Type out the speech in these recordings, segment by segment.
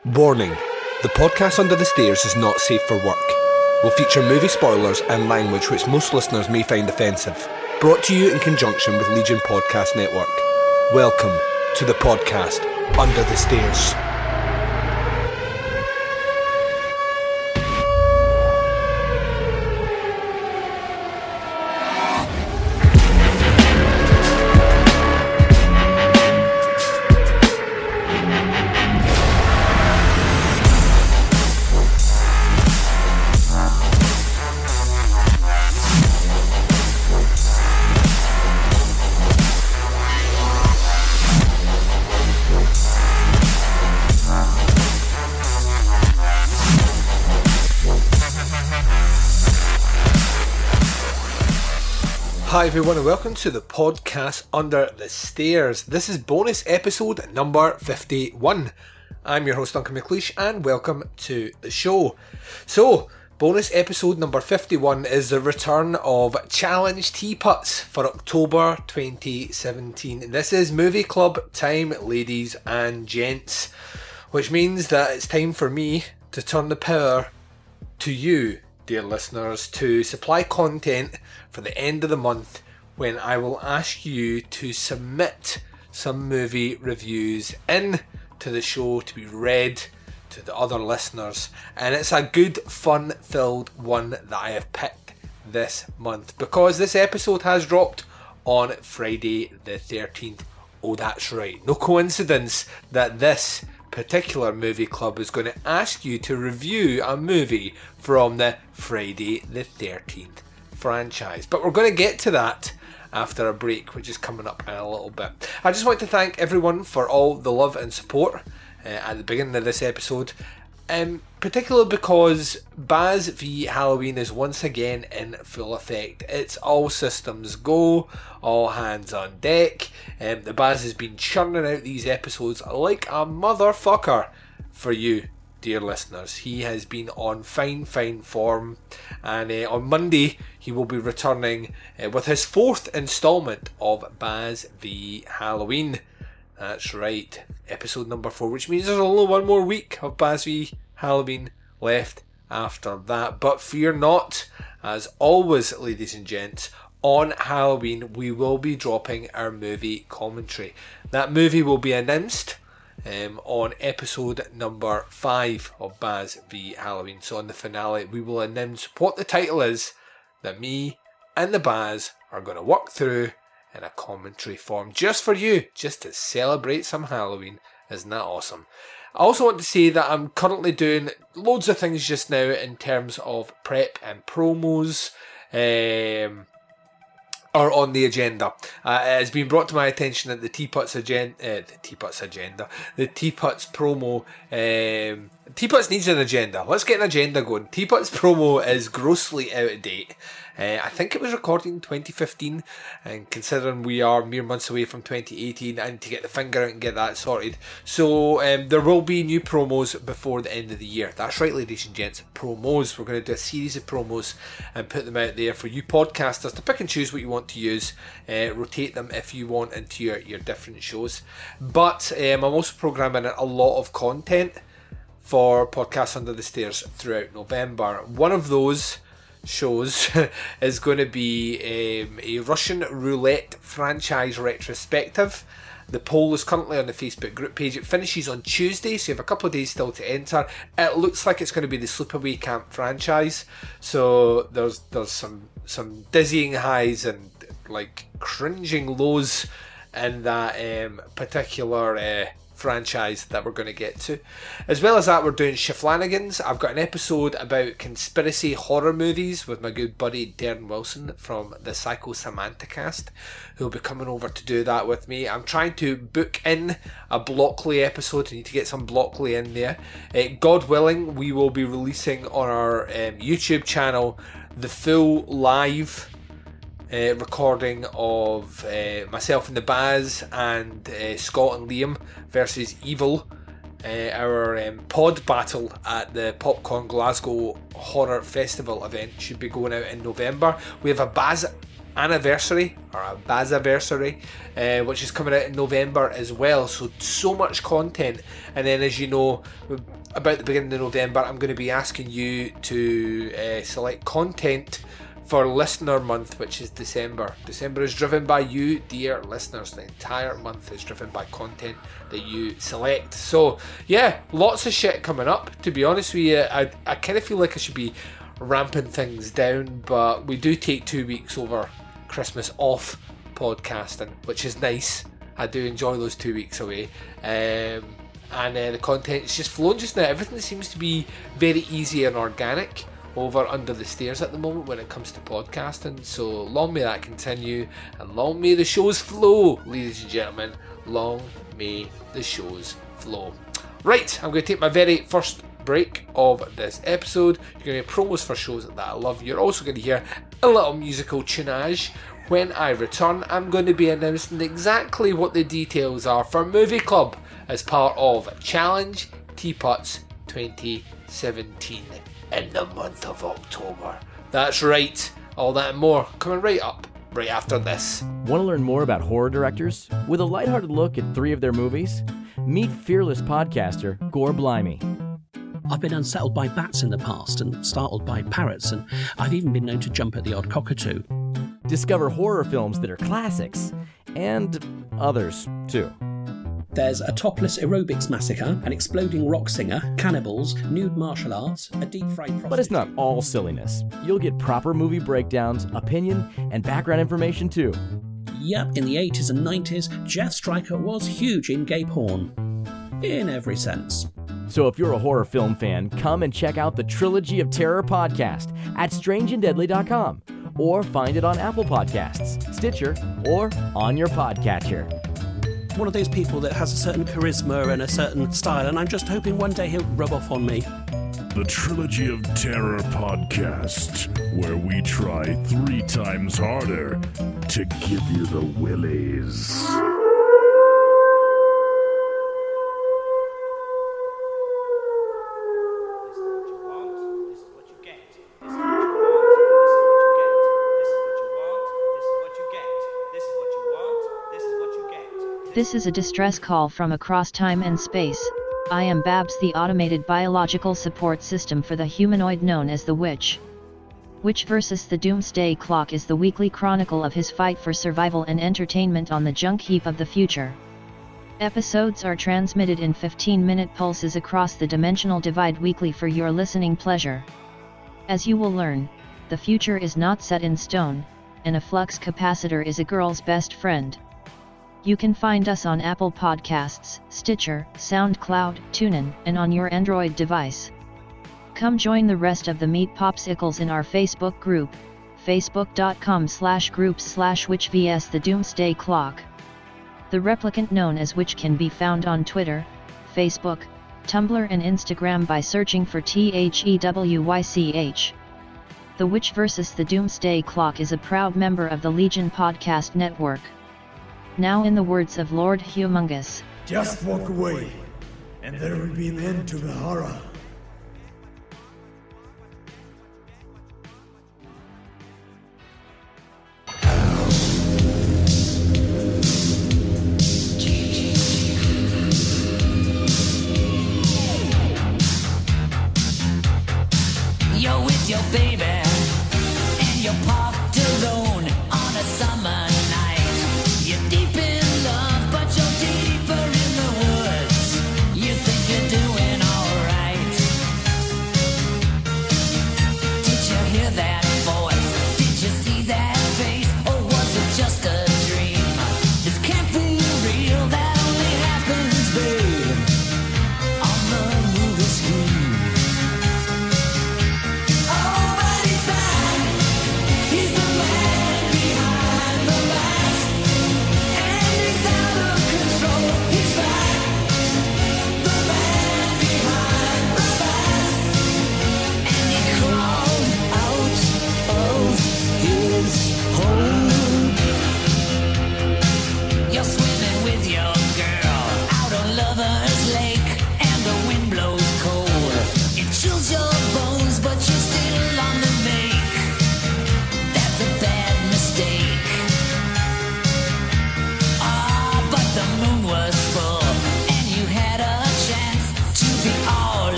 Warning, the podcast Under the Stairs is not safe for work. Will feature movie spoilers and language which most listeners may find offensive. Brought to you in conjunction with Legion Podcast Network. Welcome to the podcast Under the Stairs. Hi everyone and welcome to the podcast Under the Stairs. This is bonus episode number 51. I'm your host Duncan McLeish and welcome to the show. So, bonus episode number 51 is the return of Challenge Teapots for October 2017. This is movie club time, ladies and gents, which means that it's time for me to turn the power to you, dear listeners, to supply content for the end of the month when I will ask you to submit some movie reviews in to the show to be read to the other listeners, and it's a good fun filled one that I have picked this month because this episode has dropped on Friday the 13th. Oh, that's right, no coincidence that this particular movie club is going to ask you to review a movie from the Friday the 13th franchise. But we're going to get to that after a break, which is coming up in a little bit. I just want to thank everyone for all the love and support at the beginning of this episode, particularly because Baz v Halloween is once again in full effect. It's all systems go, all hands on deck. The Baz has been churning out these episodes like a motherfucker for you, dear listeners. He has been on fine form, and on Monday he will be returning with his fourth instalment of Baz v Halloween. That's right, episode number 4, which means there's only one more week of Baz v Halloween left after that. But fear not, as always, ladies and gents, on Halloween we will be dropping our movie commentary. That movie will be announced on episode number 5 of Baz v Halloween. So on the finale we will announce what the title is that me and the Baz are going to work through in a commentary form just for you, just to celebrate some Halloween. Isn't that awesome? I also want to say that I'm currently doing loads of things just now in terms of prep and promos are on the agenda. It has been brought to my attention that the Teapots promo, Teapots needs an agenda. Let's get an agenda going. Teapots promo is grossly out of date. I think it was recorded in 2015, and considering we are mere months away from 2018, I need to get the finger out and get that sorted. So there will be new promos before the end of the year. That's right, ladies and gents, promos. We're going to do a series of promos and put them out there for you podcasters to pick and choose what you want to use, rotate them if you want into your different shows. But I'm also programming a lot of content for Podcasts Under the Stairs throughout November. One of those shows is going to be a Russian roulette franchise retrospective. The poll is currently on the Facebook group page. It finishes on Tuesday, so you have a couple of days still to enter. It looks like it's going to be the Sleepaway Camp franchise, so there's some dizzying highs and like cringing lows in that particular franchise that we're going to get to. As well as that, we're doing Shiflanigans. I've got an episode about conspiracy horror movies with my good buddy Darren Wilson from the Psycho Samantha cast, who'll be coming over to do that with me. I'm trying to book in a Blockley episode. I need to get some Blockley in there. God willing, we will be releasing on our YouTube channel the full live recording of myself and the Baz and Scott and Liam versus Evil, our pod battle at the Popcorn Glasgow Horror Festival event should be going out in November. We have a Baz anniversary, or a Bazaversary, which is coming out in November as well. So much content. And then, as you know, about the beginning of November, I'm going to be asking you to select content for listener month, which is December. December is driven by you, dear listeners. The entire month is driven by content that you select. So yeah, lots of shit coming up, to be honest with you. I kind of feel like I should be ramping things down, but we do take 2 weeks over Christmas off podcasting, which is nice. I do enjoy those 2 weeks away. And the content is just flowing just now. Everything seems to be very easy and organic over Under the Stairs at the moment when it comes to podcasting. So long may that continue, and long may the shows flow, ladies and gentlemen. Long may the shows flow. Right, I'm going to take my very first break of this episode. You're going to hear promos for shows that I love. You're also going to hear a little musical tunage. When I return, I'm going to be announcing exactly what the details are for Movie Club as part of Challenge Teapots 2017 in the month of October. That's right, all that and more coming right up, right after this. Want to learn more about horror directors? With a lighthearted look at 3 of their movies? Meet fearless podcaster Gore Blimey. I've been unsettled by bats in the past and startled by parrots, and I've even been known to jump at the odd cockatoo. Discover horror films that are classics, and others too. There's a topless aerobics massacre, an exploding rock singer, cannibals, nude martial arts, a deep-fried prostitute. But it's not all silliness. You'll get proper movie breakdowns, opinion, and background information too. Yep, in the 80s and 90s, Jeff Stryker was huge in gay porn. In every sense. So if you're a horror film fan, come and check out the Trilogy of Terror podcast at strangeanddeadly.com, or find it on Apple Podcasts, Stitcher, or on your podcatcher. One of those people that has a certain charisma and a certain style, and I'm just hoping one day he'll rub off on me. The Trilogy of Terror podcast, where we try 3 times harder to give you the willies. This is a distress call from across time and space. I am Babs, the automated biological support system for the humanoid known as the Witch. Witch vs. the Doomsday Clock is the weekly chronicle of his fight for survival and entertainment on the junk heap of the future. Episodes are transmitted in 15-minute pulses across the dimensional divide weekly for your listening pleasure. As you will learn, the future is not set in stone, and a flux capacitor is a girl's best friend. You can find us on Apple Podcasts, Stitcher, SoundCloud, TuneIn, and on your Android device. Come join the rest of the Meat Popsicles in our Facebook group, facebook.com/groups/Witch vs. the Doomsday Clock. The replicant known as Witch can be found on Twitter, Facebook, Tumblr and Instagram by searching for THEWYCH. The Witch vs. the Doomsday Clock is a proud member of the Legion Podcast Network. Now in the words of Lord Humongous. Just walk away, and there will be an end to the horror. You're with your baby, and you're parked alone on a summer night. You're deep in love, but you're deeper in the woods. You think you're doing alright. Did you hear that voice? Did you see that face? Or was it just a dream? This can't be real, that only happens, babe, on the movie screen. Oh,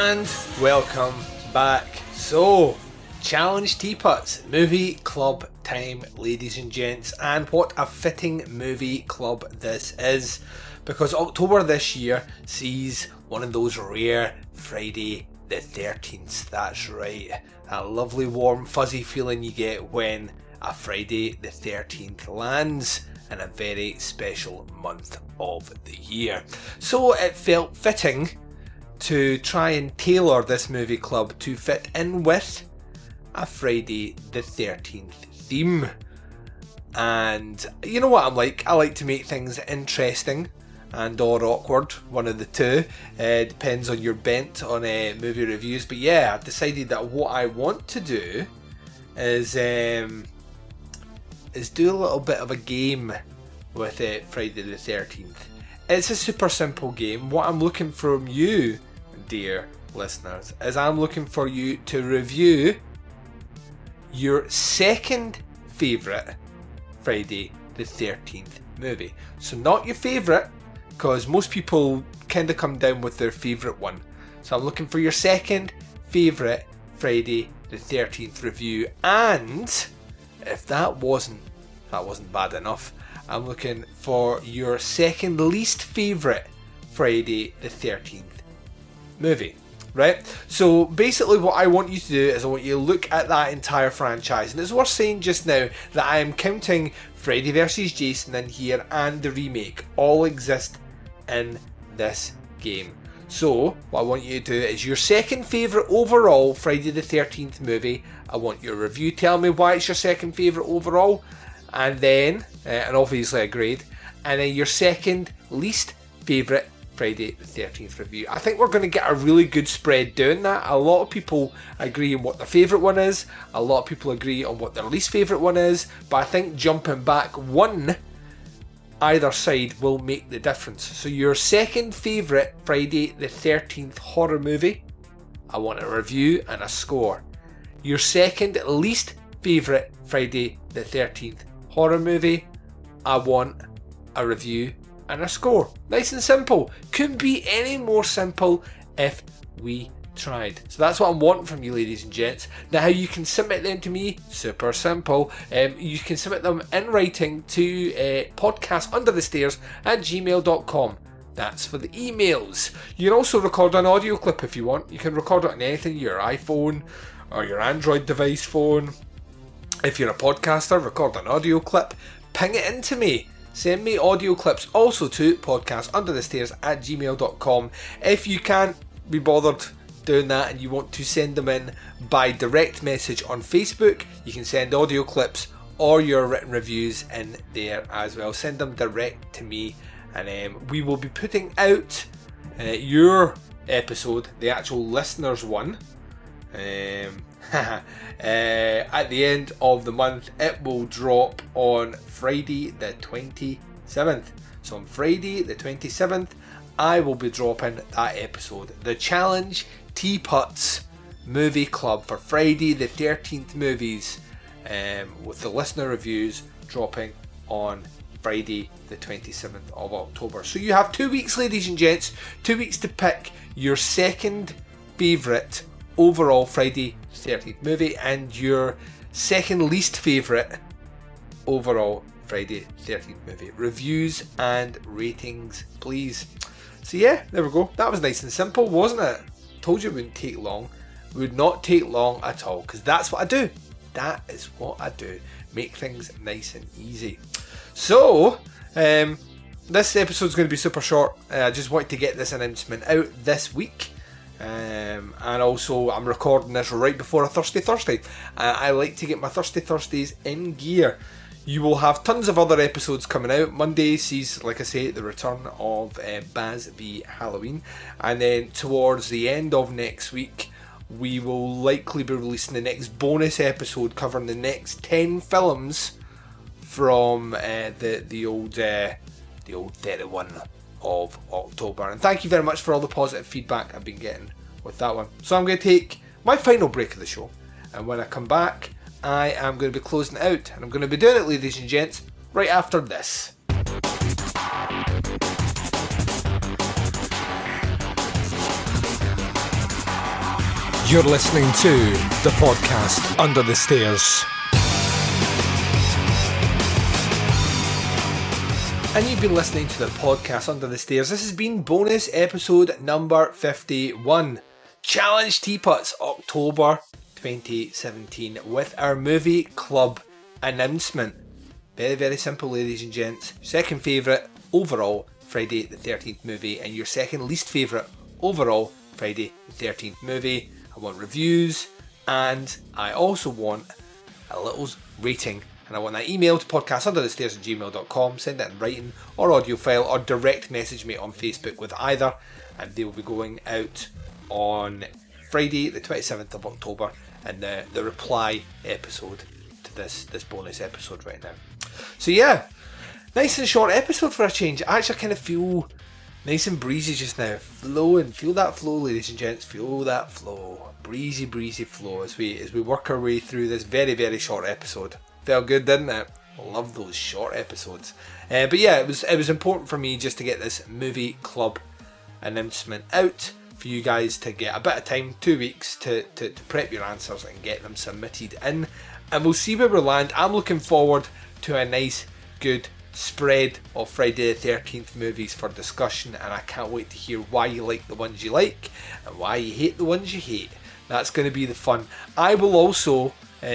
And welcome back. So, Challenge Teapots, movie club time, ladies and gents, and what a fitting movie club this is, because October this year sees one of those rare Friday the 13th. That's right, that lovely warm fuzzy feeling you get when a Friday the 13th lands in a very special month of the year. So it felt fitting to try and tailor this movie club to fit in with a Friday the 13th theme. And you know what I'm like, I like to make things interesting and or awkward, one of the two. Depends on your bent on movie reviews. But yeah, I've decided that what I want to do is do a little bit of a game with Friday the 13th. It's a super simple game. What I'm looking from you, dear listeners, is I'm looking for you to review your second favourite Friday the 13th movie. So not your favourite, because most people kind of come down with their favourite one. So I'm looking for your second favourite Friday the 13th review, and if that wasn't bad enough, I'm looking for your second least favourite Friday the 13th movie. Right? So basically what I want you to do is I want you to look at that entire franchise. And it's worth saying just now that I am counting Freddy vs Jason in here and the remake all exist in this game. So what I want you to do is your second favourite overall Friday the 13th movie. I want your review. Tell me why it's your second favourite overall, and then and obviously a grade, and then your second least favourite Friday the 13th review. I think we're going to get a really good spread doing that. A lot of people agree on what their favourite one is, a lot of people agree on what their least favourite one is, but I think jumping back one either side will make the difference. So your second favourite Friday the 13th horror movie, I want a review and a score. Your second least favourite Friday the 13th horror movie, I want a review and a score. Nice and simple. Couldn't be any more simple if we tried. So that's what I'm wanting from you, ladies and gents. Now, how you can submit them to me, super simple. You can submit them in writing to podcastunderthestairs@gmail.com. That's for the emails. You can also record an audio clip if you want. You can record it on anything, your iPhone or your Android device phone. If you're a podcaster, record an audio clip, ping it into me. Send me audio clips also to podcastunderthestairs@gmail.com. If you can't be bothered doing that and you want to send them in by direct message on Facebook, you can send audio clips or your written reviews in there as well. Send them direct to me, and we will be putting out your episode, the actual listeners one, at the end of the month. It will drop on Friday the 27th. So on Friday the 27th, I will be dropping that episode. The Challenge Teapots Movie Club for Friday the 13th movies, with the listener reviews dropping on Friday the 27th of October. So you have 2 weeks, ladies and gents, 2 weeks to pick your second favourite overall Friday the 13th movie and your second least favourite overall Friday the 13th movie. Reviews and ratings, please. So yeah, there we go. That was nice and simple, wasn't it? Told you it wouldn't take long. It would not take long at all, because that's what I do. That is what I do. Make things nice and easy. So, this episode's going to be super short. I just wanted to get this announcement out this week. And also I'm recording this right before a Thirsty Thursday. I like to get my Thirsty Thursdays in gear. You will have tons of other episodes coming out. Monday sees, like I say, the return of Baz v Halloween, and then towards the end of next week we will likely be releasing the next bonus episode covering the next 10 films from the old 31 of October. And thank you very much for all the positive feedback I've been getting with that one. So I'm going to take my final break of the show, and when I come back I am going to be closing it out, and I'm going to be doing it, ladies and gents, right after this. You're listening to the podcast Under the Stairs. And you've been listening to the podcast Under the Stairs. This has been bonus episode number 51. Challenge Teapots, October 2017, with our movie club announcement. Very, very simple, ladies and gents. Second favourite overall Friday the 13th movie, and your second least favourite overall Friday the 13th movie. I want reviews, and I also want a little rating, and I want that email to podcastunderthestairs@gmail.com. Send it in writing or audio file, or direct message me on Facebook with either, and they will be going out on Friday the 27th of October, and the reply episode to this bonus episode right now. So yeah, nice and short episode for a change. I actually kind of feel nice and breezy just now. Flowing. Feel that flow, ladies and gents. Feel that flow. Breezy flow as we work our way through this very, very short episode. Felt good, didn't it? Love those short episodes. But yeah, it was important for me just to get this movie club announcement out for you guys to get a bit of time, 2 weeks, to prep your answers and get them submitted in. And we'll see where we land. I'm looking forward to a nice, good spread of Friday the 13th movies for discussion, and I can't wait to hear why you like the ones you like and why you hate the ones you hate. That's going to be the fun. I will also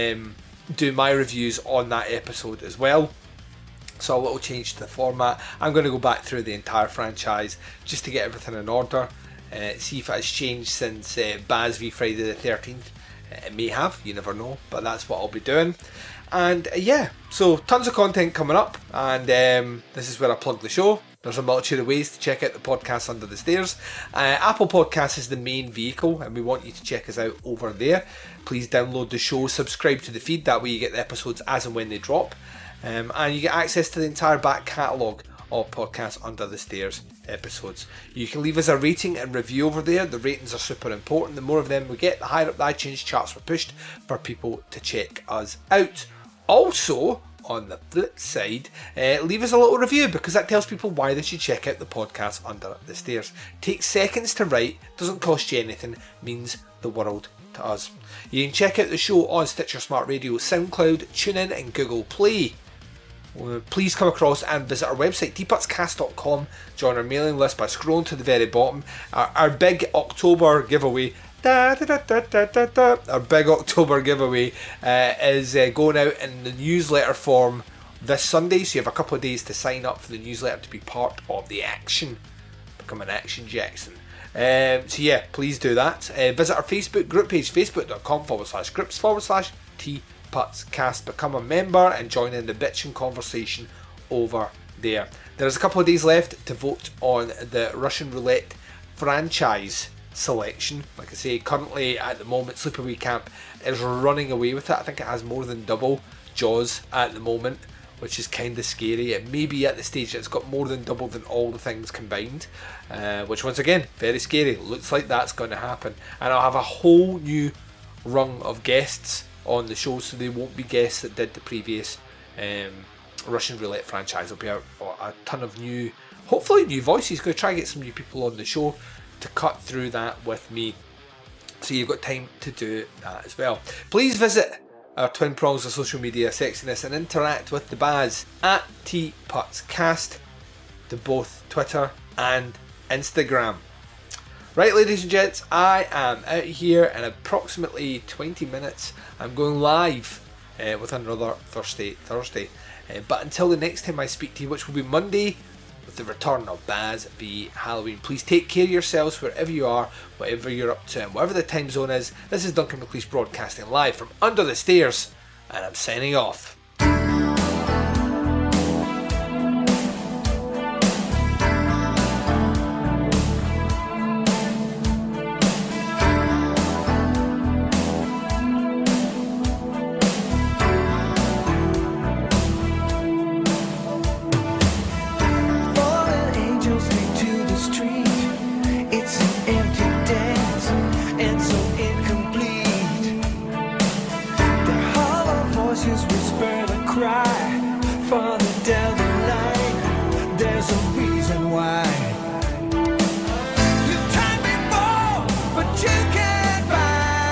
do my reviews on that episode as well, so a little change to the format. I'm going to go back through the entire franchise just to get everything in order, see if it has changed since Baz v Friday the 13th. It may have, you never know, but that's what I'll be doing. And yeah, so tons of content coming up, and this is where I plug the show. There's a multitude of ways to check out the podcast Under the Stairs. Apple Podcasts is the main vehicle, and we want you to check us out over there. Please download the show, subscribe to the feed, that way you get the episodes as and when they drop. And you get access to the entire back catalogue of Podcast Under the Stairs episodes. You can leave us a rating and review over there. The ratings are super important. The more of them we get, the higher up the iTunes charts we're pushed for people to check us out. Also, on the flip side, leave us a little review, because that tells people why they should check out the podcast Under the Stairs. Takes seconds to write, doesn't cost you anything, means the world to us. You can check out the show on Stitcher Smart Radio, SoundCloud, TuneIn and Google Play. Please come across and visit our website, teapotscast.com. Join our mailing list by scrolling to the very bottom. Our big October giveaway our big October giveaway is going out in the newsletter form this Sunday, so you have a couple of days to sign up for the newsletter to be part of the action. Become an Action Jackson. So yeah, please do that. Visit our Facebook group page, facebook.com/groups/teapotscast. Become a member and join in the bitching conversation over there. There's a couple of days left to vote on the Russian Roulette franchise selection. Like I say, currently at the moment Sleepaway Camp is running away with it. I think it has more than double Jaws at the moment, which is kind of scary. It may be at the stage that it's got more than double than all the things combined, which once again, very scary. Looks like that's going to happen. And I'll have a whole new rung of guests on the show, so they won't be guests that did the previous Russian Roulette franchise. There'll be a ton of new, hopefully new voices. Going to try and get some new people on the show to cut through that with me, so you've got time to do that as well. Please visit our twin prongs of social media sexiness and interact with the Baz at TPutsCast to both Twitter and Instagram. Right, ladies and gents, I am out here in approximately 20 minutes. I'm going live with another Thursday. But until the next time I speak to you, which will be Monday, with the return of Baz v Halloween. Please take care of yourselves wherever you are, whatever you're up to, and whatever the time zone is. This is Duncan McLeish broadcasting live from Under the Stairs, and I'm signing off. You tried before, but you can't buy.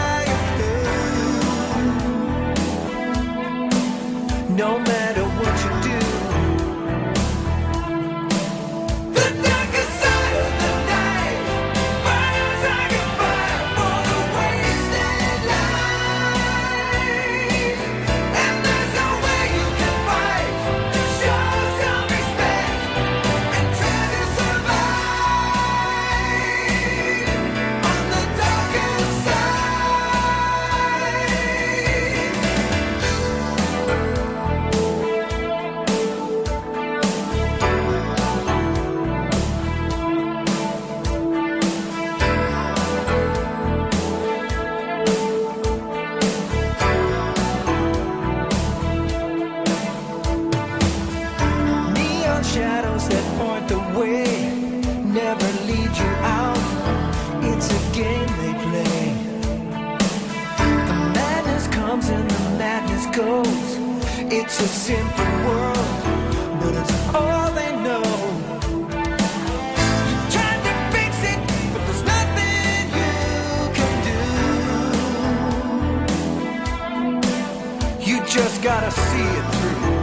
no matter what you do. The darkest side of the night burns like a fire for the wasted life. And there's no way you can fight to show some respect and try to survive on the darkest side. Neon shadows that point the way never lead you out. It's a game they play. The madness comes and the madness goes. It's a simple world, but it's all they know. You tried to fix it, but there's nothing you can do. You just gotta see it through.